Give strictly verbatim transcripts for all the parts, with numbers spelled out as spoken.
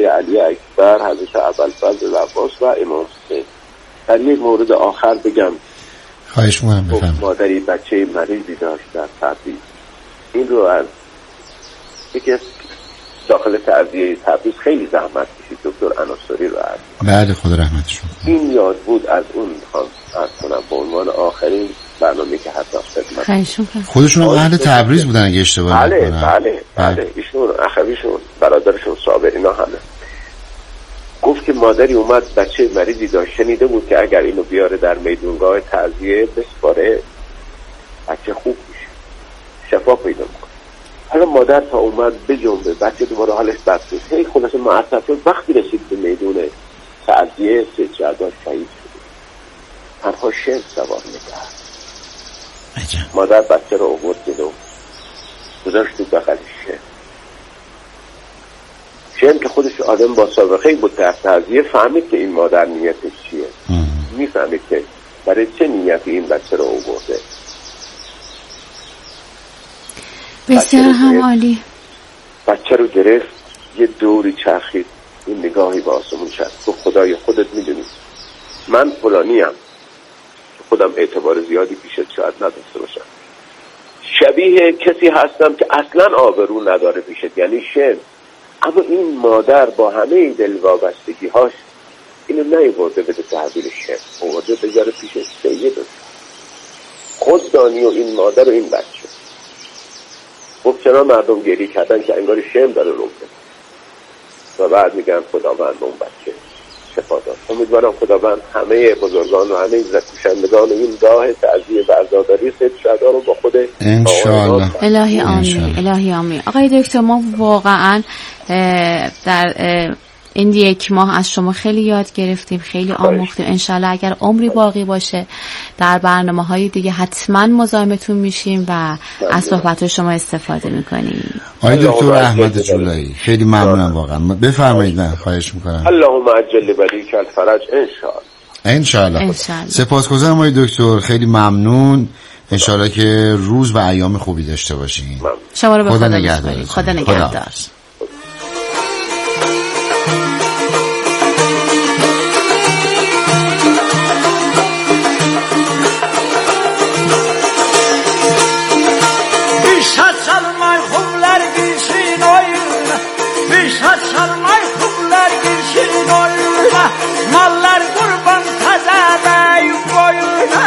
آقای علی اکبر، حضرت ابوالفضل عباس و امام حسین. در یک مورد آخر بگم، خواهش می‌کنم بفرمایید. مادری بچه مریضی داشت در تبریز. این رو از یکی از داخل تعزیه تبریز خیلی زحمت کشید، دکتر اناساری رو عرض. بله خدا رحمتشون کنه. این یاد بود از اون میخوام عرض کنم به عنوان آخرین برنامه که حتی خدمت. خواهشون کنم. خودشون اهل تبریز بودن اگه اشتباه نکنم. بله بله بله ایشون اخویشون برادرشون صابر اینا همه. گفت که مادری اومد بچه مریضی داشت، شنیده بود که اگر اینو بیاره در میدونگاه تعزیه بسپاره بچه خوب میشه، شفا پیدا میکنه. حالا مادر تا اومد بجنبه بچه دوباره حالش بد شد. هی خلاص معصب شد. وقتی رسید به میدون تعزیه سید شهدا شهید شد. تنها شن سوار میکرد. مادر بچه رو آورد جلو، گذاشت تو بغلش شن. شن که خودش آدم با سابقه بود در تعزیه فهمید که این مادر نیتش چیه، میفهمید که برای چه نیتی این بچه رو آورده. بسیار هم عالی. بچه رو گرفت، یه دوری چرخید، این نگاهی به آسمون کرد، تو خدای خودت میدونی من فلانیم، خودم اعتبار زیادی پیشت شاید نداشته باشم، شبیه کسی هستم که اصلا آبرو نداره پیشت، یعنی شن. اما این مادر با همه دل وابستگی هاش اینو نیورده بده تحویل شن، آورده بذاره پیش سید خود دانی و این مادر و این بچه. خب چرا مردم گریه کردن که انگار شم داره رو کنه و بعد میگن خداوند اون بچه شفا داد. امیدوارم خداوند همه بزرگان و همه زکوشندگان و این راه تعزیه و عزاداری سید شهدا رو با خود انشاءالله. الهی آمین. الهی آمین. آقای دکتر ما واقعا در این یک ماه از شما خیلی یاد گرفتیم، خیلی آموختیم. انشالله اگر عمری باقی باشه در برنامه های دیگه حتما مزاحمتون میشیم و از صحبت شما استفاده میکنیم. آقای دکتر احمد جولایی خیلی ممنونم واقعا. بفرمایید. من خواهش میکنم. اللهم عجل بلیک الفرج انشالله. انشالله. سپاسگزارم آقای دکتر، خیلی ممنون. انشالله که روز و ایام خوبی داشته باشین. شما رو به خدا خدا نگهدار. خدا نگهدار. Mallar kurban tazada boyuna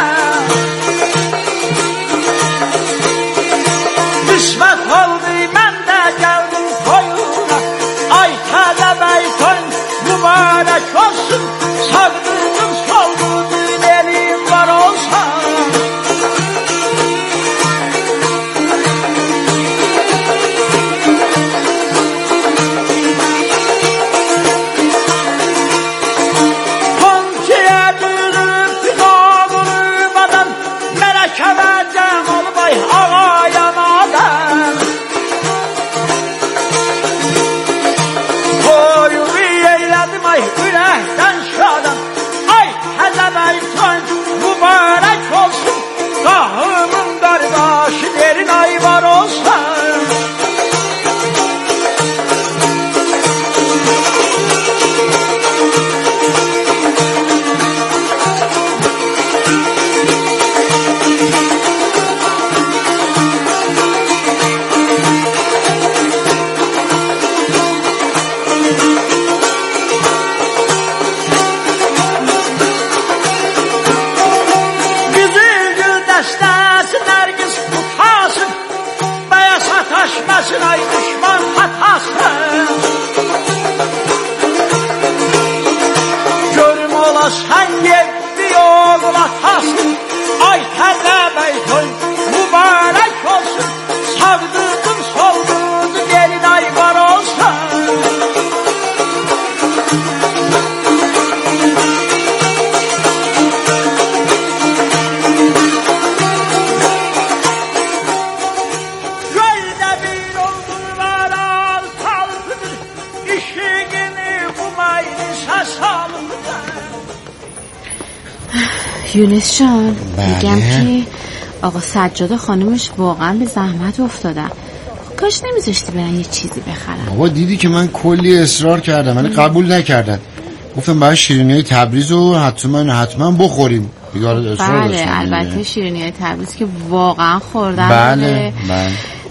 Düşman oldu ben de geldim koyuna Ay taze beyton mübarek olsun Savdırdım soldurdum elim var olsa Ay düşman hatası Görüm olasan yetti oğul atası Ay təzə beytoy mübarək olsun Savdırdın soldurdun gelin ay var olsun یونس جان میگم که آقا سجاده خانمش واقعا به زحمت افتادن. کاش نمیذاشتی برن یه چیزی بخرن. بابا دیدی که من کلی اصرار کردم ولی قبول نکردن. گفتم باید شیرینی تبریز رو حتما حتما بخوریم. بله البته شیرینی تبریز که واقعا خوردن. بله بله.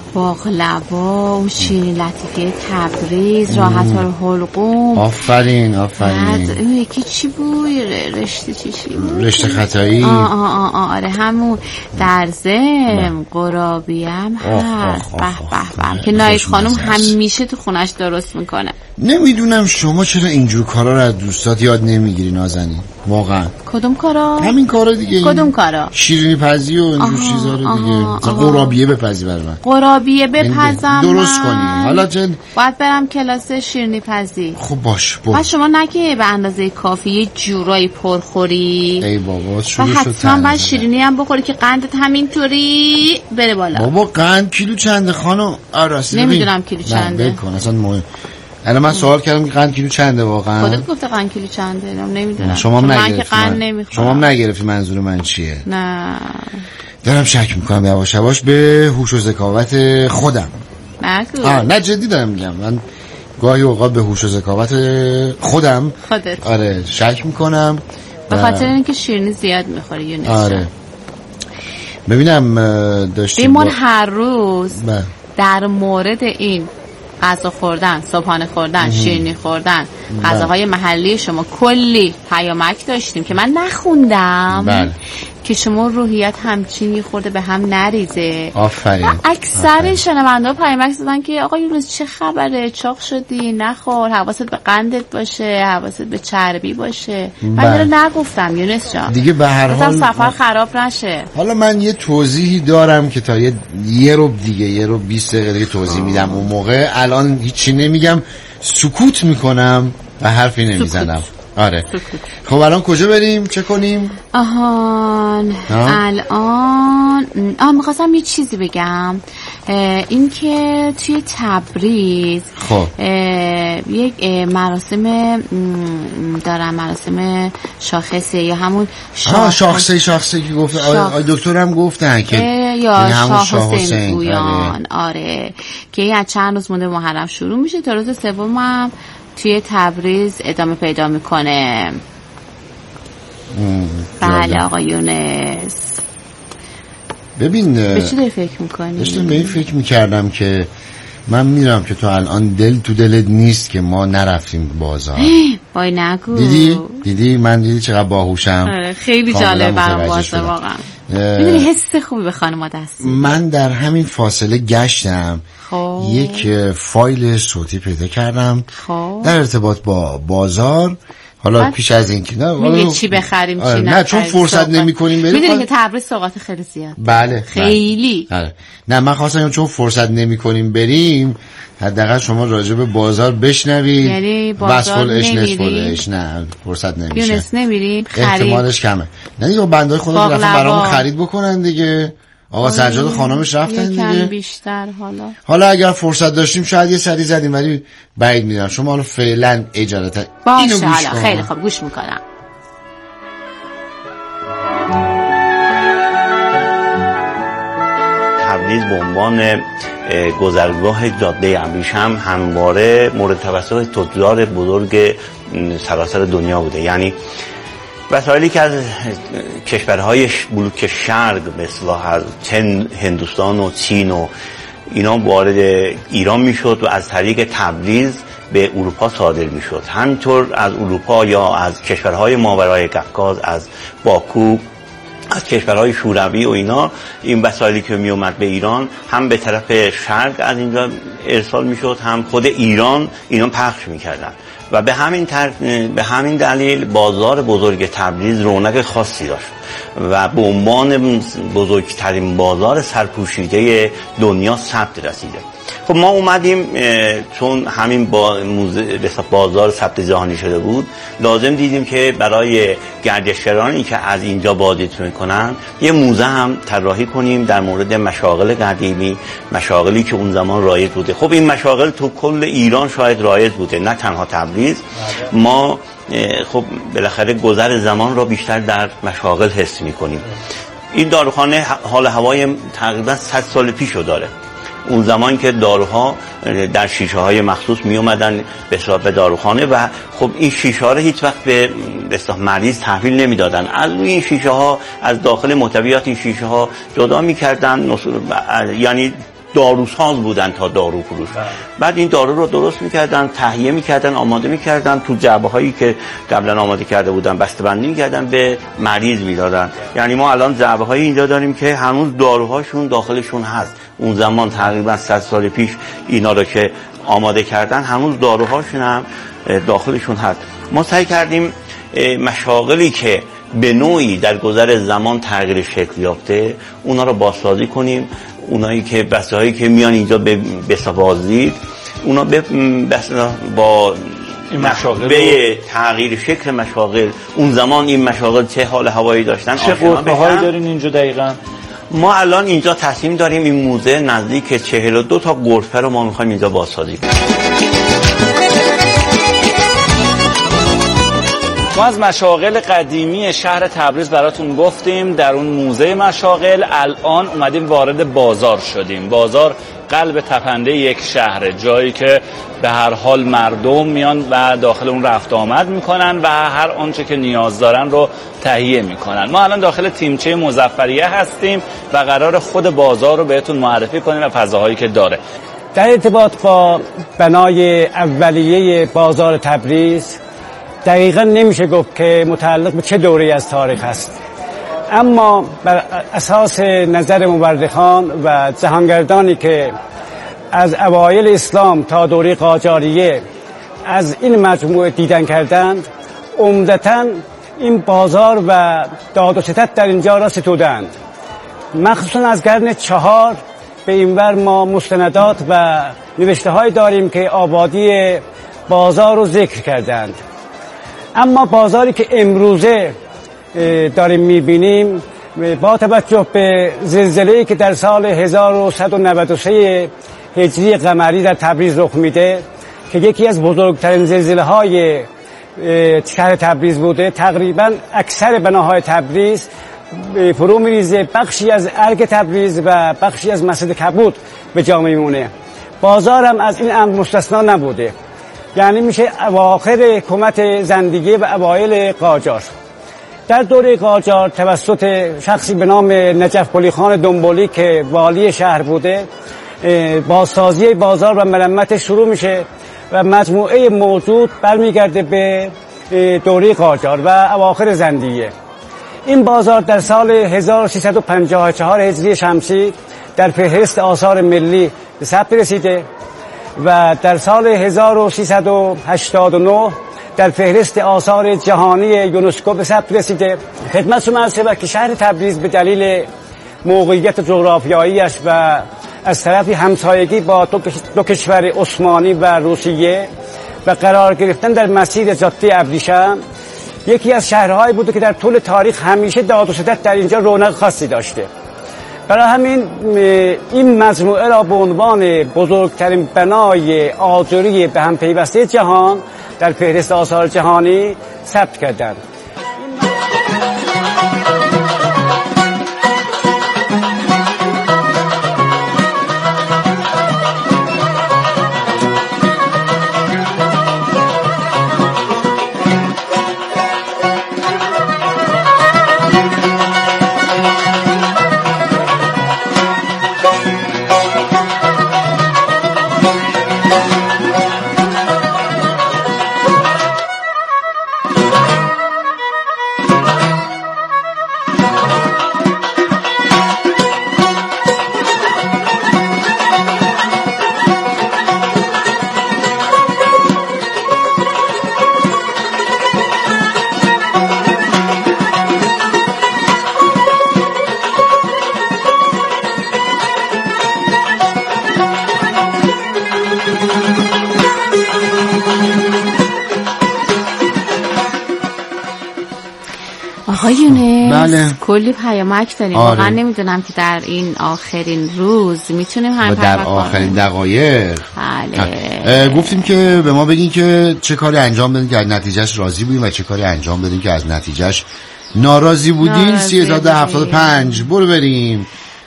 باقلوا و شیرین لطیفه تبریز، راحت الحلقوم. آفرین آفرین. این یکی چی بود؟ رشته چی چی بود؟ رشته خطایی. آه آه آه آره همون. در ضمن قرابی هم هست. به به به که نایت خانم همیشه تو خونش درست میکنه. نمیدونم شما چرا اینجور کارا رو از دوستات یاد نمیگیری نازنین؟ واقعا. کدوم کارا؟ همین کارا دیگه. کدوم کارا؟ شیرینی پزی و اینجور چیزا رو دیگه. مثلا قرابیه بپزی برای من. قرابیه بپزم درست کنی. حالا چه باید برم کلاس شیرینی پزی. خب باش برو. بعد شما نگه به اندازه کافی یه جورایی پرخوری. ای بابا شروع شد. حتما باید شیرینی هم بخوری که قندت همینطوری بره بالا. بابا قند کیلو چنده خانم؟ آراسی نمیدونم کیلو چنده. بکن اصلا مهم. الان من سوال کردم که قند کیلو چنده واقعا؟ خودت گفته قند کیلو چنده. نمیدونم. شما هم نگرفتی. من که قند نمیخورم. شما هم نگرفتی منظور من چیه؟ نه. دارم شک میکنم یواش یواش به هوش و ذکاوت خودم. نگو. آه نه جدی دارم میگم. من گاهی اوقات به هوش و ذکاوت خودم خودت آره شک میکنم به خاطر اینکه شیرینی زیاد میخوری یونس. آره ببینم داشتیم بیمون با... هر روز با... در مورد این غذا خوردن، صبحانه خوردن، شیرینی خوردن، غذاهای محلی شما کلی پیامک داشتیم که من نخوندم. بله. که شما روحیت همچین خورده به هم نریزه. آفرین. اکثر شنونده‌ها پیامک زدن که آقا یونس چه خبره، چاق شدی، نخور، حواست به قندت باشه، حواست به چربی باشه. من رو نگفتم یونس جان دیگه به هر حال سفر خراب نشه. حالا من یه توضیحی دارم که تا یه یه رو دیگه یه رو بیست دقیقه دیگه توضیح میدم. اون موقع الان هیچی نمیگم، سکوت میکنم و حرفی نمیزنم. آره سکوت. خب الان کجا بریم؟ چه کنیم؟ آهان الان آه میخواستم یه چیزی بگم. این که توی تبریز خب یک مراسم دارن، مراسم شاخصه یا همون شاخصه شاخصه شاخصه که گفت آی دکتر هم گفتن که یا شاه حسین گویان. آره که از چند روز مونده محرم شروع میشه تا روز سوم هم توی تبریز ادامه پیدا میکنه. بله آقا یونس. ببین به چی داری فکر میکنی؟ داشتم به این فکر میکردم که من میرم که تو الان دل تو دلت نیست که ما نرفتیم بازار. وای نگو. دیدی؟ دیدی من دیدی چقدر باهوشم. خیلی جالب برام بازار واقعا. میدونی حس خوبی به خانم دست. من در همین فاصله گشتم خوب. یک فایل صوتی پیدا کردم خوب. در ارتباط با بازار. حالا پیش از این که نه میگه چی بخریم چی نخریم. نه چون فرصت نمی‌کنیم بریم. میدونی که تبریز سوغات خیلی زیاد. بله خیلی. بله. نه من خواستم چون فرصت نمی‌کنیم بریم حداقل شما راجع به بازار بشنوید. یعنی بازار نمیریم. نه فرصت نمیشه. یونس نمیریم خرید. احتمالش کمه. نه دیگه بندای خدا رفتن برامون خرید بکنن دیگه. آقا سجاد خانمش رفتن دیگه. یکم بیشتر حالا. حالا اگر فرصت داشتیم شاید یه سری زدیم ولی بعید میدونم. شما حالا فعلا اجازه اینو گوش کن. خیلی خوب گوش میکنم. تبریز به عنوان گذرگاه جاده ابریشم همواره مورد توجه تجار بزرگ سراسر دنیا بوده. یعنی وسایلی که از کشورهای بلوک شرق به اصطلاح از هندوستان و چین و اینا وارد ایران میشد و از طریق تبریز به اروپا صادر میشد. همینطور از اروپا یا از کشورهای ماورای قفقاز، از باکو، از کشورهای شوروی و اینا این وسایلی که می اومد به ایران هم به طرف شرق از اینجا ارسال میشد، هم خود ایران اینا پخش میکردن و به همین تر... به همین دلیل بازار بزرگ تبریز رونق خاصی داشت و به عنوان بزرگترین بازار سرپوشیده دنیا ثبت رسیده. خب ما اومدیم چون همین با موزه بازار ثبت جهانی شده بود لازم دیدیم که برای گردشگرانی که از اینجا بازدید میکنن یه موزه هم طراحی کنیم در مورد مشاغل قدیمی، مشاغلی که اون زمان رایج بوده. خب این مشاغل تو کل ایران شاید رایج بوده، نه تنها تبریز. ما خب بالاخره گذر زمان را بیشتر در مشاغل حس میکنیم. این داروخانه حال هوای تقریبا صد سال پیشو داره اون زمان که داروها در شیشه های مخصوص می اومدن به صورت داروخانه و خب این شیشه ها رو هیچ وقت به مریض تحویل نمیدادن، از روی این شیشه ها از داخل محتویات این شیشه ها جدا میکردن، یعنی داروساز بودن تا دارو فروش. بعد این دارو رو درست میکردن، تهیه میکردن، آماده میکردن، تو جعبه هایی که قبلا آماده کرده بودن بسته‌بندی میکردن، به مریض میدادن. یعنی ما الان جعبه های اینجا داریم که هنوز داروهاشون داخلشون هست. اون زمان تقریبا صد سال پیش اینا رو که آماده کردن هنوز داروهاشون هم داخلشون هست. ما سعی کردیم مشاغلی که به نوعی در گذر زمان تغییر شکل یافته اونا رو بازسازی کنیم. اونایی که بسته که میان اینجا به بسازید اونا به با این مشاغل به تغییر شکل مشاغل، اون زمان این مشاغل چه حال هوایی داشتن، چه قطبه هایی دارین اینجا دقیقاً؟ ما الان اینجا تصمیم داریم این موزه نزدیک چهل و دو تا غرفه رو ما میخوایم اینجا بازسازی کنیم. ما از مشاغل قدیمی شهر تبریز براتون گفتیم. در اون موزه مشاغل الان اومدیم وارد بازار شدیم. بازار قلب تپنده یک شهر، جایی که به هر حال مردم میان و داخل اون رفت آمد میکنن و هر آنچه که نیاز دارن رو تهیه میکنن. ما الان داخل تیمچه مظفریه هستیم و قرار خود بازار رو بهتون معرفی کنیم و فضاهایی که داره. در ارتباط با بنای اولیه بازار تبریز دقیقا نمیشه گفت که متعلق به چه دوره‌ای از تاریخ است، اما بر اساس نظر مورخان و جهانگردانی که از اوایل اسلام تا دوره قاجاریه از این مجموعه دیدن کردند، عمدتاً این بازار و داد و ستد در اینجا را ستودند. مخصوصاً از قرن چهار به اینور ما مستندات و نوشته‌هایی داریم که آبادی بازار رو ذکر کردند. اما بازاری که امروزه داریم میبینیم با توجه به زلزله‌ای که در سال هزار و صد و نود و سه هجری قمری در تبریز رخ میده که یکی از بزرگترین زلزله‌های شهر تبریز بوده، تقریبا اکثر بناهای تبریز فرو میریزه، بخشی از ارگ تبریز و بخشی از مسجد کبود به جا میمونه. بازار هم از این امر مستثنا نبوده، یعنی میشه اواخر حکومت زندگی و اوایل قاجار. در دوره قاجار توسط شخصی به نام نجف قلی خان دنبولی که والی شهر بوده بازسازی بازار و مرمت شروع میشه و مجموعه موجود برمیگرده به دوره قاجار و اواخر زندیه. این بازار در سال هزار و سیصد و پنجاه و چهار هجری شمسی در فهرست آثار ملی به ثبت رسیده و در سال هزار و سیصد و هشتاد و نه در فهرست آثار جهانی یونسکو به ثبت رسیده. خدمتتون عرض شود که شهر تبریز به دلیل موقعیت جغرافیاییش و از طرفی همسایگی با دو کشور عثمانی و روسیه و قرار گرفتن در مسیر جاده ابریشم یکی از شهرهایی بوده که در طول تاریخ همیشه داد و ستد در اینجا رونق خاصی داشته. برای همین این مجموعه را به عنوان بزرگترین بنای آجری به هم پیوسته جهان در فهرست آثار جهانی ثبت کردند. آقای یونس بله. کلی پیامک داریم. آره. واقعا نمیدونم که در این آخرین روز میتونیم همین در آخرین دقایق بله. گفتیم که به ما بگین که چه کاری انجام بدین که از نتیجهش راضی بودین و چه کاری انجام بدین که از نتیجهش ناراضی بودین. سی هزار و هفتاد و پنج برو بریم.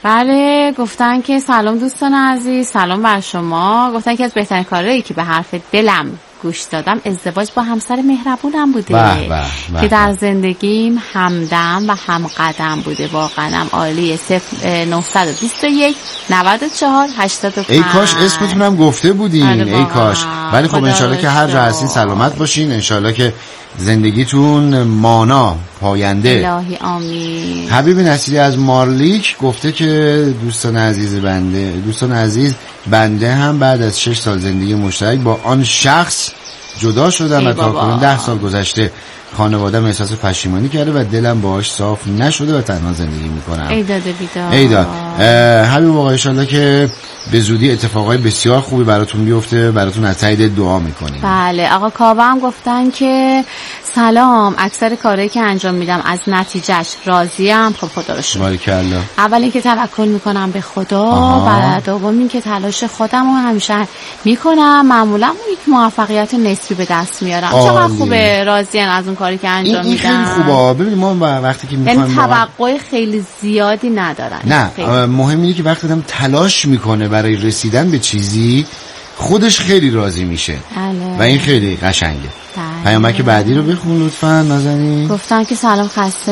بله گفتن که سلام دوستان عزیز، سلام بر شما. گفتن که از بهترین کارهایی که به حرف دلم گوش دادم ازدواج با همسر مهربونم بوده بح بح بح که در زندگیم همدم و همقدم بوده. واقعا عالیه. صفر نهصد و بیست و یک نود و چهار هشتاد و پنج. ای کاش اسمتونم گفته بودین. ای کاش. ولی خب انشالله که هر جا هستین سلامت باشین، انشالله که زندگیتون مانا پاینده. الهی آمین. حبیب نصیری از مارلیک گفته که دوستان عزیز بنده دوستان عزیز بنده هم بعد از شش سال زندگی مشترک با آن شخص جدا شدم و تا کنون ده سال گذشته خانواده‌ام احساس پشیمانی کرده و دلم باهاش صاف نشده و تنها زندگی میکنم. ای داده بیدار. ای داد. حبیب آقا ان شاءالله که به زودی اتفاقای بسیار خوبی براتون بیفته، براتون از ته دل دعا میکنیم. بله آقا کاوه هم گفتن که سلام، اکثر کارهایی که انجام میدم از نتیجهش راضیم. خب خدا رو شکر. باریکالله. اول اینکه توکل میکنم به خدا، بعد دوم اینکه تلاش خودم رو همیشه میکنم، معمولا یک موفقیت نسبی به دست میارم. چقدر خوبه راضین از اون کاری که انجام این میدم. این خیلی خوبه. ببین ما وقتی که میخوایم یعنی توقع خیلی زیادی ندارن. نه خیلی. مهم اینه که وقتی آدم تلاش میکنه برای رسیدن به چیزی خودش خیلی راضی میشه. بله. و این خیلی قشنگه. بله. پیامک بعدی رو بخون لطفاً نازنین. گفتن که سلام خسته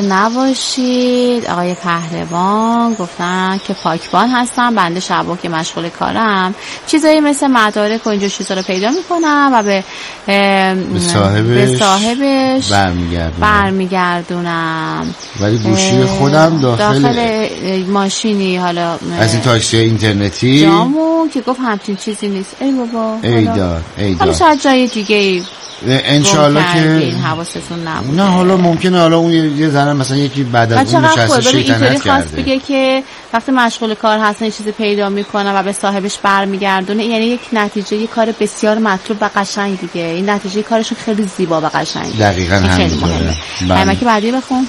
نباشید آقای پهلوان. گفتن که پاکبان هستم، بنده شبا که مشغول کارم چیزایی مثل مدارک و اینجور چیزا رو پیدا میکنم و به به صاحبش, به صاحبش برمیگردونم برمیگردونم ولی گوشی خودم داخل داخل ماشینی، حالا از این تاکسی اینترنتی جامون که گفت همچین چیزی نیست. ای بابا ای دار ای دار حالا شاید جای دیگه انشالله که حواستون نبوده. نه حالا ممکنه حالا اون یه ذره مثلا یکی بعد از اون نشسته شیطنت کرده بگه که وقتی مشغول کار هستن چیزی پیدا میکنه و به صاحبش برمیگردونه، یعنی یک نتیجه یک کار بسیار مطلوب و قشنگ دیگه. این نتیجه کارشون خیلی زیبا و قشنگه. دقیقاً همینطوره. پیامک بعدی بخون.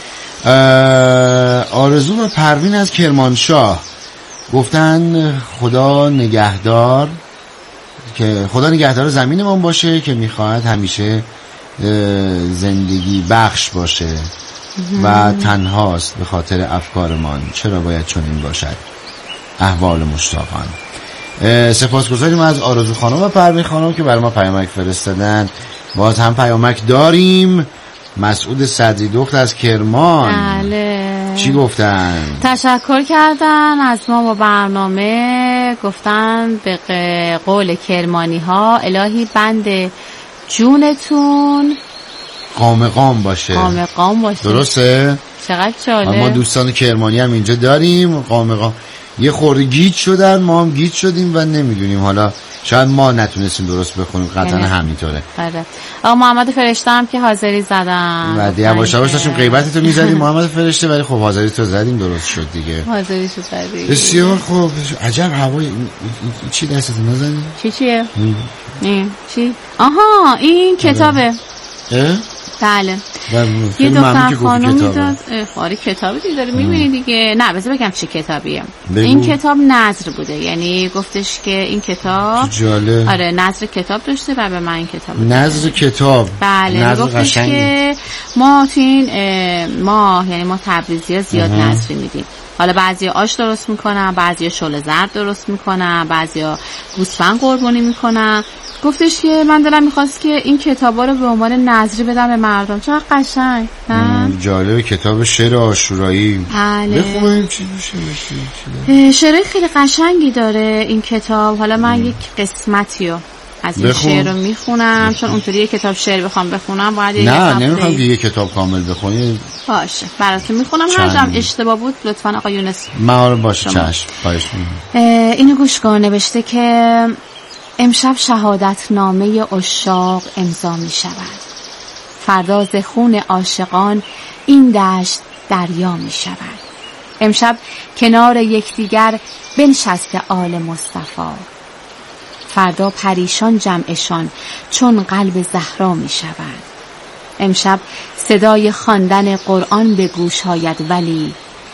آرزو و پروین از کرمانشاه گفتن خدا نگهدار که خدا نگهدار زمینمون باشه که میخواهد همیشه زندگی بخش باشه و تنهاست به خاطر افکارمان، چرا باید چنین باشد؟ احوال مشتاقان. سپاسگزاریم از آرزو خانم و پروین خانم که برای ما پیامک فرستادن. باز هم پیامک داریم. مسعود صدری دخت از کرمان. بله. چی گفتن؟ تشکر کردن از ما با برنامه. گفتن به قول کرمانی ها الهی بند جونتون قام قام باشه. قام قام باشه. درسته؟ چقدر جالب. ما دوستان کرمانی هم اینجا داریم. قام قام یه خورده گیج شدن، ما هم گیج شدیم و نمیدونیم، حالا شاید ما نتونستیم درست بخونیم، قطعا همینطوره. بله. آقا محمد فرشته هم که حاضری زدن. بعد یواش یواش داشتیم غیبتتو میزدیم محمد فرشته، ولی خب حاضری تو زدیم درست شد دیگه. حاضری شد زدی. بسیار خوب. عجب هوای چی دستت نزنی؟ چی چیه؟ این چی؟ آها این کتابه. اه؟ بله. یه دختر خانومی داد. آره کتابی دیگه داره میبینی دیگه. نه بذار بگم چه کتابیه. بگو. این کتاب نظر بوده، یعنی گفتش که این کتاب جالب. آره نظر کتاب داشته و به من این کتاب نظر کتاب. بله. گفتش که ما تو این ماه یعنی ما تبریزی‌ها زیاد نظری میدیم. حالا بعضی آش درست میکنن، بعضی شل زرد درست میکنن، بعضی گوسفند قربانی میکنن. گفتش که من دلم میخواست که این کتابا رو به عنوان نظری بدم به مردم. چقدر قشنگ. نه جالب. کتاب شعر عاشورایی. بله. بخونیم چی میشه. شعر خیلی قشنگی داره این کتاب. حالا من م. یک قسمتی رو از این بخون. شعر رو میخونم، چون اونطوری یک کتاب شعر بخوام بخونم باید نه نمیخوام که یک کتاب کامل بخونی. باشه براتون میخونم. هر جام اشتباه بود لطفاً آقا یونس مهار باشه. چشم. خواهش می‌کنم. اینو گوش کن. نوشته که امشب شهادت نامه عشاق امضا می شود. فردا ز خون عاشقان این دشت دریا می شود. امشب کنار یکدیگر بنشسته آل مصطفی. فردا پریشان جمعشان چون قلب زهرا می شود. امشب صدای خواندن قرآن به گوش آید ولی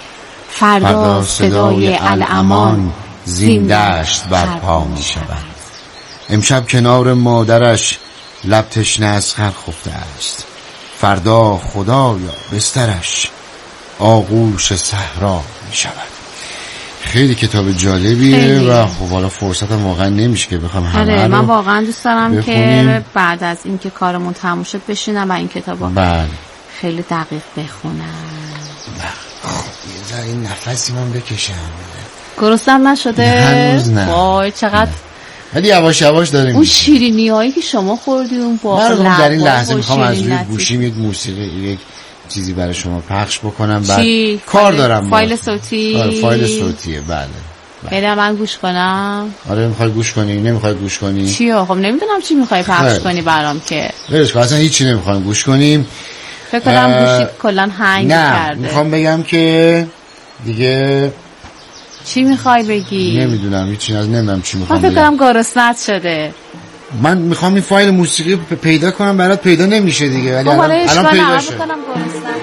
فردا صدای الامان زین دشت برپا می شود. امشب کنار مادرش لب تشنه از خر خفته است. فردا خدایا بسترش آغوش صحرا می شود. خیلی کتاب جالبیه خیلی. و خب حالا فرصتم واقعا نمیشه که بخوام همه آره رو من واقعا دوست دارم بخونیم. که بعد از اینکه کارمون تموم شد بشینم و این کتابو بله خیلی دقیق بخونم. خب یه ذره این نفسی من بکشم. گرسنم نشده؟ هنوز نه. وای چقدر ولی یواش یواش داریم اون شیرینی هایی که شما خوردی اون با من در این لحظه با میخوام از روی شیرینی گوشیم یک موسیقی یک چیزی برای شما پخش بکنم. بعد چی؟ کار فایل- دارم فایل با. صوتی؟ آره فایل صوتیه بله. بله من گوش کنم. آره میخوای گوش کنی نمیخوای گوش کنی چیو؟ خب نمیدونم چی میخوای پخش خیلی. کنی برام که برش کن اصلا هیچی نمیخوایم گوش کنیم. فکر کنم اه، گوشی کلان هنگ نه کرده. میخوام بگم که دیگه چی میخوای بگی؟ نمیدونم هیچی از نمیدونم چی من میخوام فکر بگم. کنم گرسنت شده. من میخوام این فایل موسیقی پ- پیدا کنم برات پیدا نمیشه دیگه ولی خب حالا الان, الان اشکال پیدا نداره شد. بکنم گرسنت.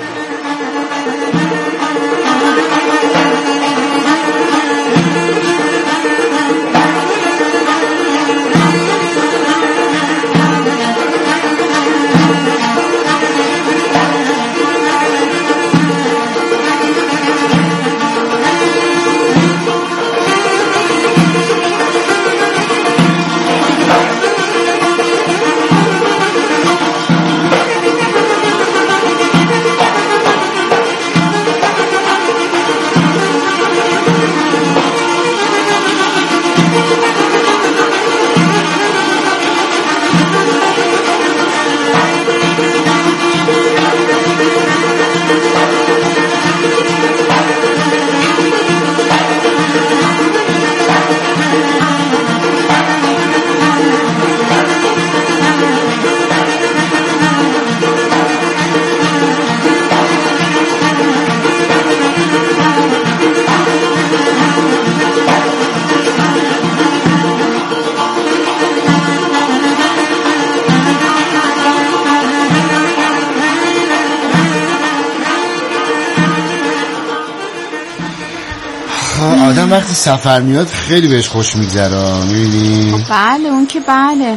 آدم وقتی سفر میاد خیلی بهش خوش میگذره میبینی. خب بله اون که بله.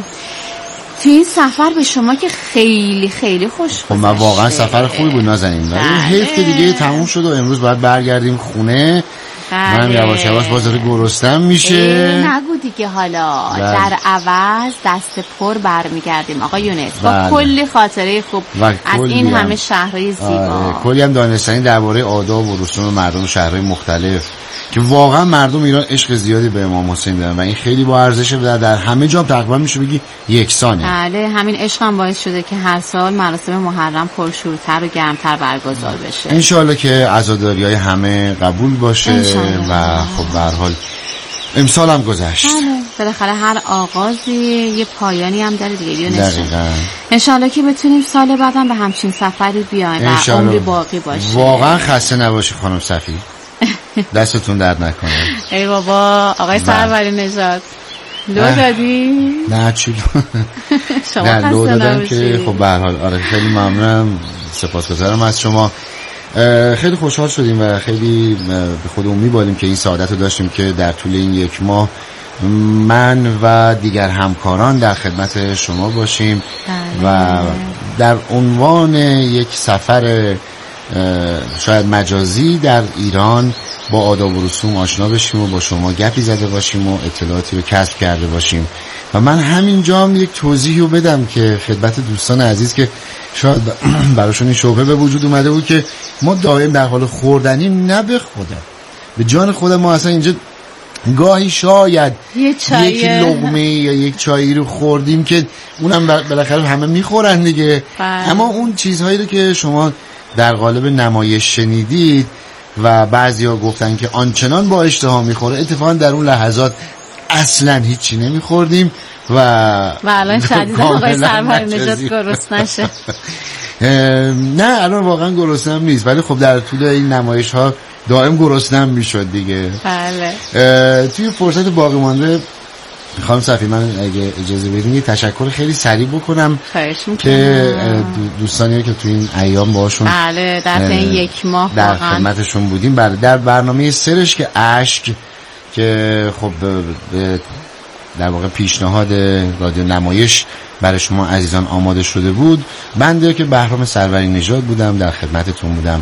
تو این سفر به شما که خیلی خیلی خوش گذشته. خب من واقعا سفر خوبی بود نازنین ولی بله. حیف که دیگه تموم شد و امروز باید برگردیم خونه. بله. من یواش یواش باز داره گرسنم میشه. اه، نگو دیگه حالا بله. در عوض دست پر برمیگردیم آقا یونس با بله. کلی خاطره خوب و از کلی این هم. همه شهرهای زیبا. آره. کلی هم دانستنی درباره آداب و رسوم مردم شهرهای مختلف که واقعا مردم ایران عشق زیادی به امام حسین دارن و این خیلی با ارزشه و در همه جا تقریبا میشه بگی یکسانه. بله همین عشق هم باعث شده که هر سال مراسم محرم پرشورتر و گرمتر برگزار بشه. انشالله که عزاداری های همه قبول باشه انشالله. و خب به هر حال امسال هم گذشت. بله بالاخره هر آغازی یه پایانی هم داره دیگه یونس. دقیقاً. انشالله که بتونیم سال بعدم به همچین سفری بیایم و انشالله. عمری باقی باشه. واقعا خسته نباشی خانم صفی. دستتون درد نکنه. ای بابا آقای سروری نژاد لو دادی؟ نه چی شما نه لو خسته دادم که نباشی. خب به هر حال آره خیلی ممنونم سپاسگزارم از شما. خیلی خوشحال شدیم و خیلی به خودمون میبالیم که این سعادت رو داشتیم که در طول این یک ماه من و دیگر همکاران در خدمت شما باشیم و در عنوان یک سفر شاید مجازی در ایران با آداب و رسوم آشنا بشیم و با شما گپی زده باشیم و اطلاعاتی رو کسب کرده باشیم. و من همینجا هم یک توضیحی رو بدم که خدمت دوستان عزیز که شاید براشون این شبهه به وجود اومده بود که ما دائم در حال خوردنیم. نه به خدا، به جان خودم ما اصلا اینجا گاهی شاید یک لقمه یا یک چایی رو خوردیم که اونم بالاخره همه میخورن دیگه. بله. اما اون چیزهایی رو که شما در قالب نمایش شنیدید و بعضیا گفتن که آنچنان با اشتها میخوره، اتفاقا در اون لحظات اصلا هیچی نمیخوردیم و و الان شدید آقای سروری نژاد گرسنه نشه. نه الان واقعا گرسنم نیست ولی خب در طول این نمایش ها دائم گرسنم میشد دیگه. بله. توی فرصت باقی مانده خانم صفی من اگه اجازه بدین یه تشکر خیلی سریع بکنم که دوستانی که تو این ایام باشون بله در این یک ماه در خدمتشون بودیم. بله در برنامه سرش که اشک که خب در واقع پیشنهاد رادیو نمایش برای شما عزیزان آماده شده بود، بنده که بهرام سروری نژاد بودم در خدمتتون بودم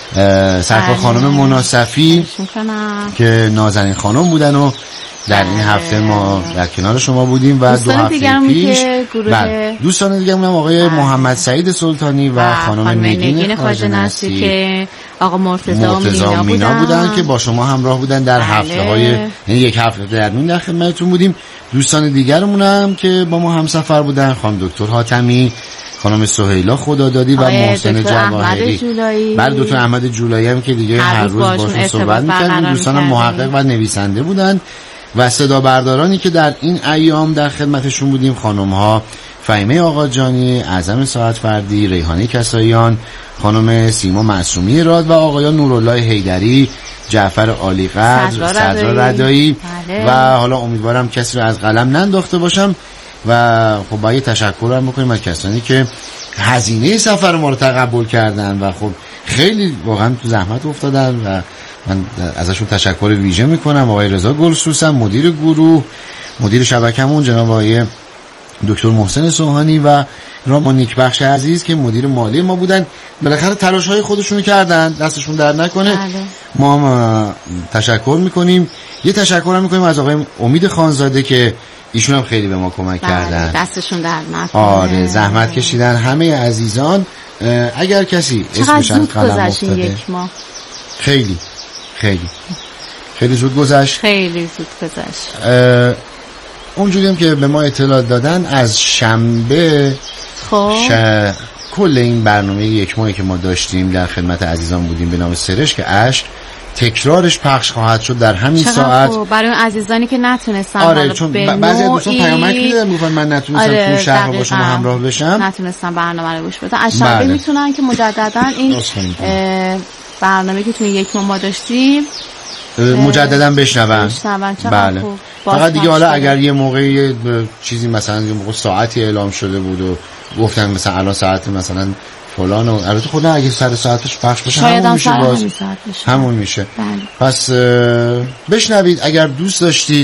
سرکار خانم مناصفی که نازنین خانم بودن و در این هفته ما در کنار شما بودیم و دو هفته پیش دوستان دیگه هم آقای محمد سعید سلطانی و خانم نگین خواجه نصری که آقا مرتضی مینا, مینا بودن. بودن که با شما همراه بودن در هفته های یعنی یک هفته در مین در خدمتتون بودیم. دوستان دیگرمون هم که با ما همسفر بودن خانم دکتر حاتمی، خانم سهیلا خدادادی و محسن جواهری، بعد دکتر احمد جولایی هم که دیگه هر روز باشون صحبت می‌کردیم. دوستان محقق و نویسنده بودن و صدا بردارانی که در این ایام در خدمتشون بودیم خانم ها فهیمه آقاجانی، اعظم ساعت فردی، ریحانه کساییان، خانم سیما معصومی راد و آقایان نورالله حیدری، جعفر عالیقدر، صدرا رضایی و حالا امیدوارم کسی رو از قلم ننداخته باشم و خب باید تشکر هم بکنیم از کسانی که هزینه سفر ما رو تقبل کردن و خب خیلی واقعا تو زحمت افتادن و من ازشون تشکر ویژه میکنم. آقای رضا گلسوسن مدیر گروه، مدیر شبکمون جناب آقای دکتر محسن سوهانی و رامانیک بخش عزیز که مدیر مالی ما بودن. بالاخره تلاش‌های خودشونو کردن، دستشون در نکنه. بله. ما هم تشکر میکنیم. یه تشکر هم میکنیم از آقای امید خانزاده که ایشون هم خیلی به ما کمک بله. کردن، دستشون در نکنه. آره زحمت کشیدن همه عزیزان. اگر کسی اسمش از قلم افتاده یک ماه خیلی خیلی خیلی زود گذشت خیلی زود گذشت. اونجوری هم که به ما اطلاع دادن از شنبه خب ش... کل این برنامه یک ماهی که ما داشتیم در خدمت عزیزان بودیم به نام سرشک اشک تکرارش پخش خواهد شد در همین ساعت. خوب. برای عزیزانی که نتونستن آره چون بعضی از دوستان پیامک میدادن میگفتن من نتونستم آره تو شهر با شما همراه بشم، نتونستم برنامه رو گوش بدن. از شنبه بله. میتونن که مجددا این برنامه که توی یک ماه ما داشتیم مجددا بشنون. بله. فقط دیگه حالا اگر یه موقعی چیزی مثلا یه موقع ساعتی اعلام شده بود و گفتن مثلا الان ساعت مثلا فلان و البته خدا اگه سر ساعتش پخش بشه همون میشه باز همون میشه. بله. پس بشنوید اگر دوست داشتید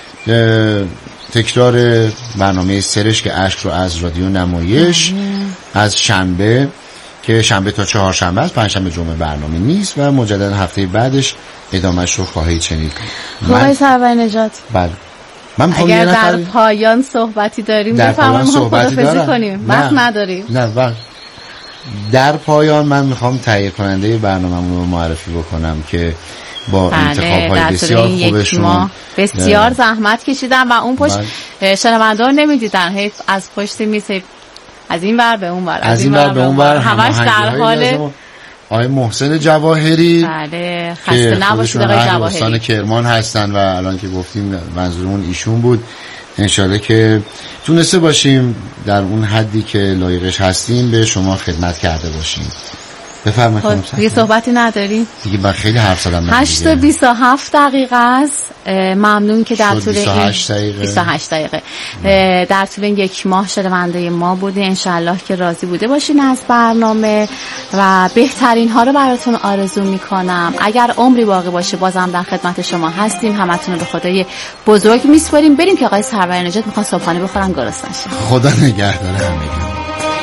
تکرار برنامه سرشک اشک رو از رادیو نمایش بله. از شنبه که شنبه تا چهارشنبه است، پنجشنبه جمعه برنامه نیست و مجددا هفته بعدش ادامهش رو خواهید شنید. آقای سرور نجات بله من اگر در پایان صحبتی داریم بفرمایید ما خدافظی کنیم. وقت نداریم. نه وقت در پایان من میخوام تهیه کننده برنامه‌مون رو معرفی بکنم که با انتخاب‌های بسیار خوبشون بسیار زحمت کشیدن و اون پشت شنونده‌ها نمی‌دیدن، حیف از پشت میز از این ور به اون ور از این ور به اون ور همش در حال آقای محسن جواهری بله خسته نباشید آقای جواهری دوستان کرمان هستن و الان که گفتیم منظورمون ایشون بود. انشالله که تونسته باشیم در اون حدی که لایقش هستیم به شما خدمت کرده باشیم. بفرمایید. یه صحبتی نداریم دیگه من خیلی حرف زدم. هشت و بیست و هفت دقیقه است. ممنون که در طول بیست و هشت دقیقه بیست و هشت دقیقه در طول این یک ماه شنونده ما بوده. انشالله که راضی بوده باشین از برنامه و بهترین ها رو براتون آرزو میکنم. اگر عمری باقی باشه بازم در خدمت شما هستیم. همتون رو به خدای بزرگ میسپاریم. بریم که آقای سرور نجات میخوان صبحانه بخورن گرسنه نشن. خدا نگهدار همگی.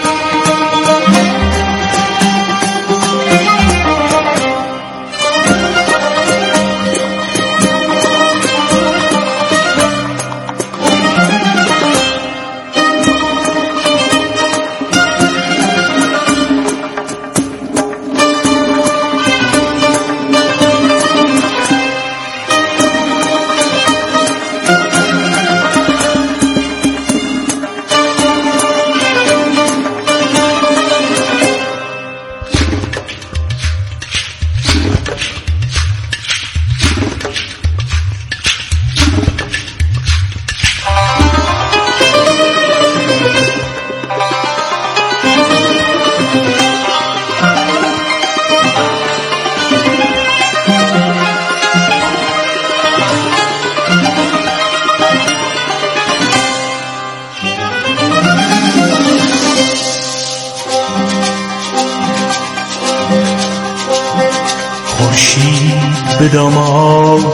به دامانم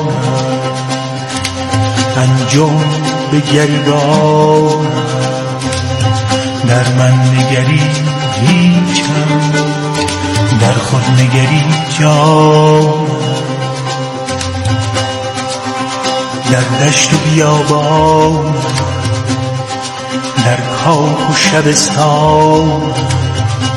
انجام به گریبانم در من نگری هیچم در خود نگری نگری جان در دشت و بیابان در کاخ و شبستان